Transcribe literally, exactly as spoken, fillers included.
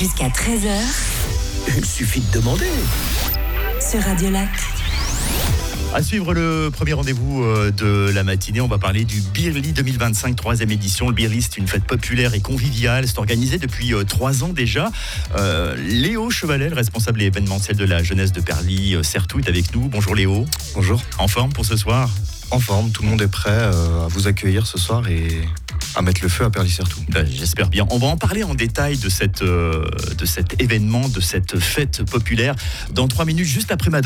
Jusqu'à treize heures. Il suffit de demander. Sur Radio Lac. À suivre le premier rendez-vous de la matinée, on va parler du Beerly deux mille vingt-cinq, troisième édition. Le Beerly, c'est une fête populaire et conviviale. C'est organisé depuis trois ans déjà. Euh, Léo Chevalet, le responsable événementiel de la jeunesse de Perly-Certout, est avec nous. Bonjour Léo. Bonjour. En forme pour ce soir ? En forme, tout le monde est prêt euh, à vous accueillir ce soir et à mettre le feu à Perly-Certout. Ben, j'espère bien. On va en parler en détail de, cette, euh, de cet événement, de cette fête populaire, dans trois minutes, juste après ma